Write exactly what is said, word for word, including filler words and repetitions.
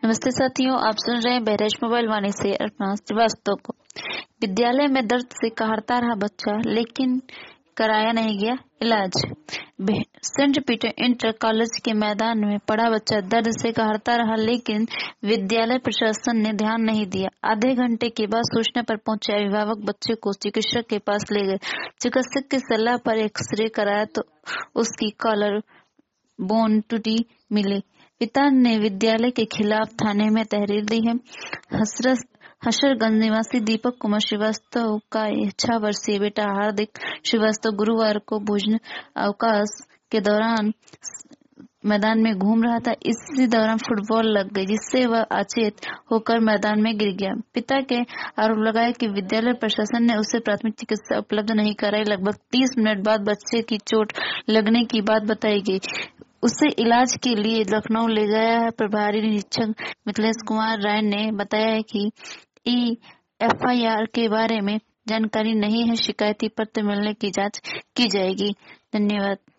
नमस्ते साथियों, आप सुन रहे हैं बहराइच मोबाइल वाणी से अर्पणा श्रीवास्तव को। विद्यालय में दर्द से कहरता रहा बच्चा, लेकिन कराया नहीं गया इलाज। सेंट पीटर इंटर कॉलेज के मैदान में पड़ा बच्चा दर्द से कहरता रहा, लेकिन विद्यालय प्रशासन ने ध्यान नहीं दिया। आधे घंटे के बाद सूचना पर पहुंचे अभिभावक बच्चे को चिकित्सक के पास ले गए। चिकित्सक की सलाह पर एक्सरे कराया तो उसकी कॉलर बोन टूटी मिली। पिता ने विद्यालय के खिलाफ थाने में तहरीर दी है। हशरगंज निवासी दीपक कुमार श्रीवास्तव का छह वर्षीय बेटा हार्दिक श्रीवास्तव गुरुवार को भोजन अवकाश के दौरान मैदान में घूम रहा था। इसी दौरान फुटबॉल लग गई, जिससे वह अचेत होकर मैदान में गिर गया। पिता के आरोप लगाया कि विद्यालय प्रशासन ने उसे प्राथमिक चिकित्सा उपलब्ध नहीं कराई। लगभग तीस मिनट बाद बच्चे की चोट लगने की बात बताई गई। उसे इलाज के लिए लखनऊ ले गया है। प्रभारी निरीक्षक मिथिलेश कुमार राय ने बताया है कि ई एफ आई आर के बारे में जानकारी नहीं है। शिकायती पत्र मिलने की जांच की जाएगी। धन्यवाद।